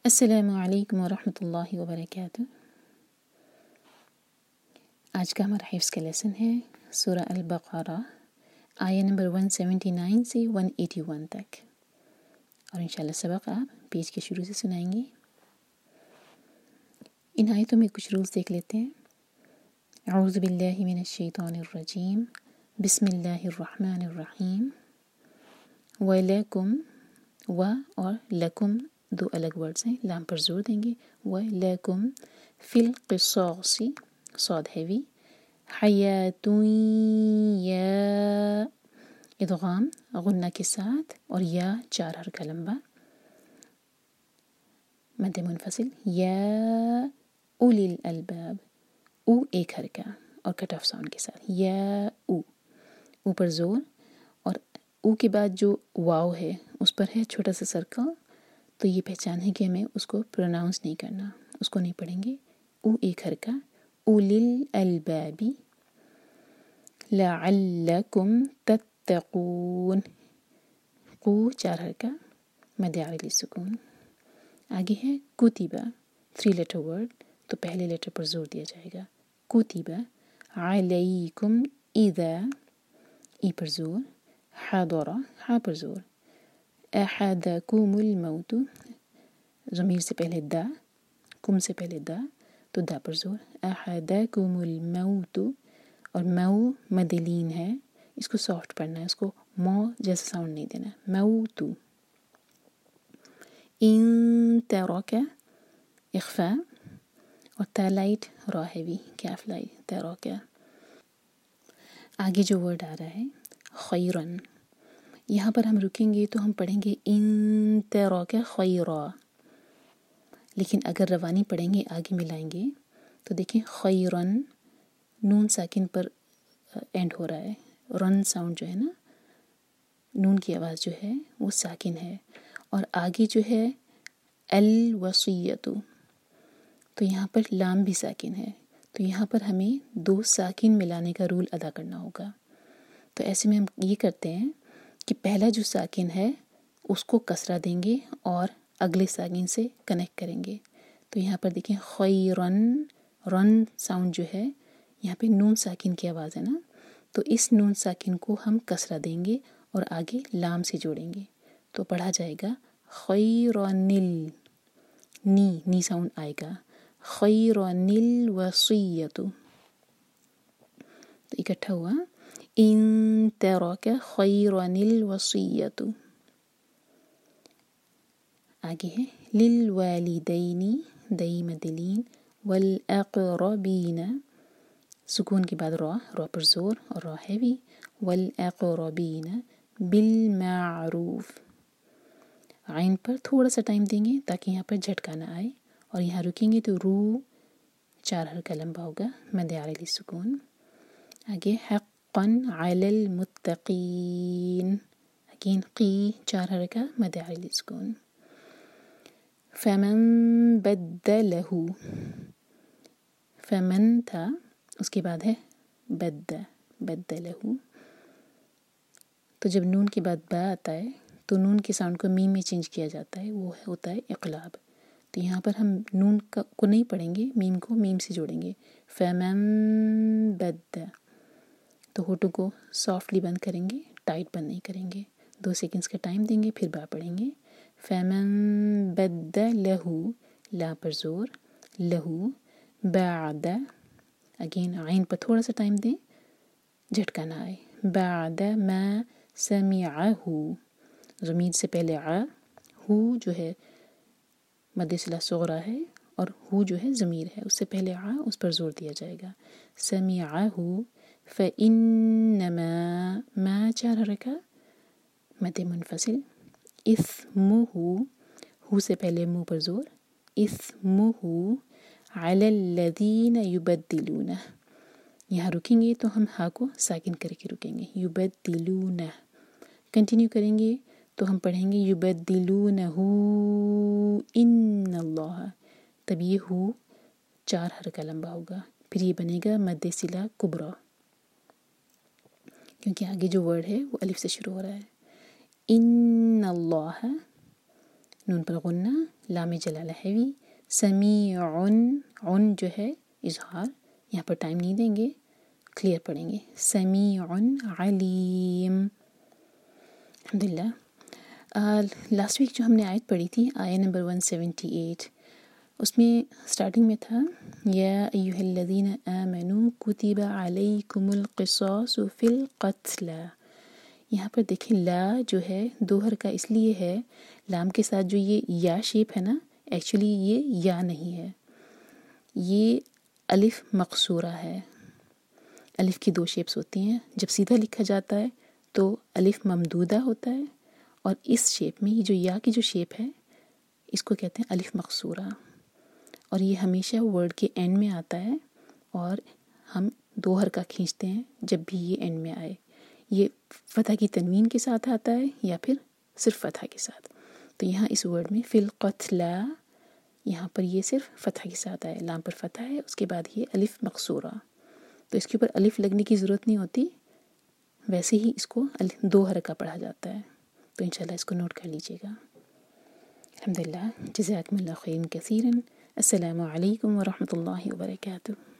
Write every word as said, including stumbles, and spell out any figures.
السلام علیکم ورحمۃ اللہ وبرکاتہ۔ آج کا ہمارا حفظ کا لیسن ہے سورہ البقرہ، آیہ نمبر ایک سو ستہتر سے ایک سو اکیاسی تک، اور انشاءاللہ سبق آپ پیج کے شروع سے سنائیں گے۔ ان آیتوں میں کچھ رولز دیکھ لیتے ہیں۔ اعوذ باللہ من الشیطان الرجیم، بسم اللہ الرحمن الرحیم۔ وَلَكُمْ و اور لکم دو الگ ورڈز ہیں، لام پر زور دیں گے۔ وَلَكُمْ فِي الْقِصَاصِ صاد ہیوی، حَيَاتٌ یا ادغام غنہ کے ساتھ، اور یا چار حرکہ لمبا مد منفصل، یا اولی الالباب، او ایک حرکہ اور کٹ آف ساؤنڈ کے ساتھ، یا او اوپر زور، اور او کے بعد جو واو ہے اس پر ہے چھوٹا سا سرکل، تو یہ پہچان ہے کہ ہمیں اس کو پروناؤنس نہیں کرنا، اس کو نہیں پڑھیں گے۔ او ایک حرکہ، اولی الالباب، لعلکم تتقون، قو چار حرکہ مد عارض سکون۔ آگے ہے کتبہ، تھری لیٹر ورڈ، تو پہلے لیٹر پر زور دیا جائے گا۔ کتبہ علیکم اذا، ای پر زور، حضر، ہا پر زور، احدکم الموت، ضمیر سے پہلے دا، کم سے پہلے دا، تو دا پر زور، احدکم الموت، اور مو مد لین ہے، اس کو سافٹ پڑھنا ہے، اس کو مو جیسا ساؤنڈ نہیں دینا، موت۔ ان ترک اخفاء، اور تا لائٹ را ہیوی، کیف لائٹ ترک۔ آگے جو ورڈ آ رہا ہے خیرن، یہاں پر ہم رکیں گے تو ہم پڑھیں گے ان ترک خیرا، لیکن اگر روانی پڑھیں گے آگے ملائیں گے تو دیکھیں خیرن نون ساکن پر اینڈ ہو رہا ہے، رن ساؤنڈ جو ہے نا، نون کی آواز جو ہے وہ ساکن ہے، اور آگے جو ہے الوصیۃ، تو یہاں پر لام بھی ساکن ہے، تو یہاں پر ہمیں دو ساکن ملانے کا رول ادا کرنا ہوگا۔ تو ایسے میں ہم یہ کرتے ہیں کہ پہلا جو ساکن ہے اس کو کسرہ دیں گے اور اگلے ساکن سے کنیکٹ کریں گے۔ تو یہاں پر دیکھیں خیرن، رن ساؤنڈ جو ہے یہاں پہ نون ساکن کی آواز ہے نا، تو اس نون ساکن کو ہم کسرہ دیں گے اور آگے لام سے جوڑیں گے، تو پڑھا جائے گا خیرنل، نی نی ساؤنڈ آئے گا، خیرنل وصیۃ، تو اکٹھا ہوا ان ترک خیرنل وصیۃ۔ آگے ہے للوالدین، دئی مدلین، والاقربین، سکون کے بعد را، را پر زور اور را ہیوی، والاقربین بالمعروف، عین پر تھوڑا سا ٹائم دیں گے تاکہ یہاں پر جھٹکا نہ آئے، اور یہاں رکیں گے تو رو چار حرکہ لمبا ہوگا مد عارض سکون۔ آگے حقا علی المتقین، اگین قی چار حرکہ مد عارض سکون۔ فمن بدلہ، فمن تھا اس کے بعد ہے بد، بدلہ، تو جب نون کے بعد با آتا ہے تو نون کے ساؤنڈ کو میم میں چینج کیا جاتا ہے، وہ ہوتا ہے اقلاب، تو یہاں پر ہم نون کو نہیں پڑھیں گے، میم کو میم سے جوڑیں گے، فمن بد، تو ہوٹوں کو سافٹلی بند کریں گے، ٹائٹ بند نہیں کریں گے، دو سیکنڈز کا ٹائم دیں گے پھر با پڑھیں گے، فمن بدلہ، لا پر زور، لہو بعد، اگین عین پر تھوڑا سا ٹائم دیں جھٹکا نہ آئے، بعد ما سمعہ، ضمیر سے پہلے ع، ہو جو ہے مد صلہ صغریٰ ہے اور ہو جو ہے ضمیر ہے، اس سے پہلے ع، اس پر زور دیا جائے گا، سمعہ فإنما، ما چار حرکہ مد منفصل، اثمہ، ہو سے پہلے منہ پر زور، اثمہ علی الذین یبدلونہ، یہاں رکیں گے تو ہم ہا کو ساکن کر کے رکیں گے، یبدلونہ، کنٹینیو کریں گے تو ہم پڑھیں گے یبدلونہ ان اللہ، تب یہ ہو چار حرکہ لمبا ہوگا، پھر یہ بنے گا مد صلہ کبریٰ، کیونکہ آگے جو ورڈ ہے وہ الف سے شروع ہو رہا ہے، ان اللہ نون پر غنہ، لام جلالہ ہیوی، سمیع، عن جو ہے اظہار، یہاں پر ٹائم نہیں دیں گے، کلیئر پڑھیں گے، سمیع علیم۔ الحمدللہ۔ لاسٹ ویک جو ہم نے آیت پڑھی تھی، آیت نمبر ون سیونٹی ایٹ، اس میں سٹارٹنگ میں تھا یا ایھا الذین آمنوا کتب علیکم القصاص فی القتلی۔ یہاں پر دیکھیں لا جو ہے دو حرکہ اس لیے ہے، لام کے ساتھ جو یہ یا شیپ ہے نا، ایکچولی یہ یا نہیں ہے، یہ الف مقصورہ ہے۔ الف کی دو شیپس ہوتی ہیں، جب سیدھا لکھا جاتا ہے تو الف ممدودہ ہوتا ہے، اور اس شیپ میں یہ جو یا کی جو شیپ ہے اس کو کہتے ہیں الف مقصورہ، اور یہ ہمیشہ ورڈ کے اینڈ میں آتا ہے، اور ہم دو حرکہ کھینچتے ہیں جب بھی یہ اینڈ میں آئے۔ یہ فتح کی تنوین کے ساتھ آتا ہے یا پھر صرف فتح کے ساتھ، تو یہاں اس ورڈ میں فی القتلی، یہاں پر یہ صرف فتح کے ساتھ آئے، لام پر فتح ہے، اس کے بعد یہ الف مقصورہ، تو اس کے اوپر الف لگنے کی ضرورت نہیں ہوتی، ویسے ہی اس کو دو حرکہ پڑھا جاتا ہے، تو انشاءاللہ اس کو نوٹ کر لیجیے گا۔ الحمدللہ، جزاکم اللہ خیرا کثیرا۔ السلام علیکم ورحمۃ اللہ وبرکاتہ۔